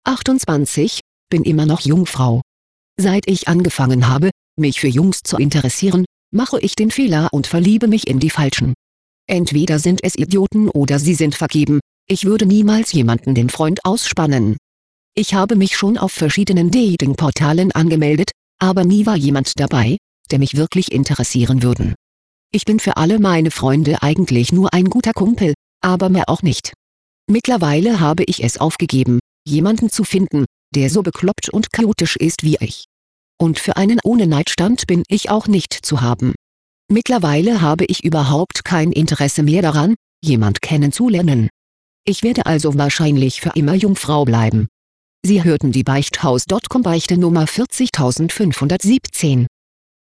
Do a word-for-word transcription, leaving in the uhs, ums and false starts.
achtundzwanzig, bin immer noch Jungfrau. Seit ich angefangen habe, mich für Jungs zu interessieren, mache ich den Fehler und verliebe mich in die Falschen. Entweder sind es Idioten oder sie sind vergeben, ich würde niemals jemanden den Freund ausspannen. Ich habe mich schon auf verschiedenen Dating-Portalen angemeldet, aber nie war jemand dabei, der mich wirklich interessieren würde. Ich bin für alle meine Freunde eigentlich nur ein guter Kumpel, aber mehr auch nicht. Mittlerweile habe ich es aufgegeben, jemanden zu finden, der so bekloppt und chaotisch ist wie ich. Und für einen One-Night-Stand bin ich auch nicht zu haben. Mittlerweile habe ich überhaupt kein Interesse mehr daran, jemand kennenzulernen. Ich werde also wahrscheinlich für immer Jungfrau bleiben. Sie hörten die Beichthaus Punkt com Beichte Nummer vierzigtausendfünfhundertsiebzehn.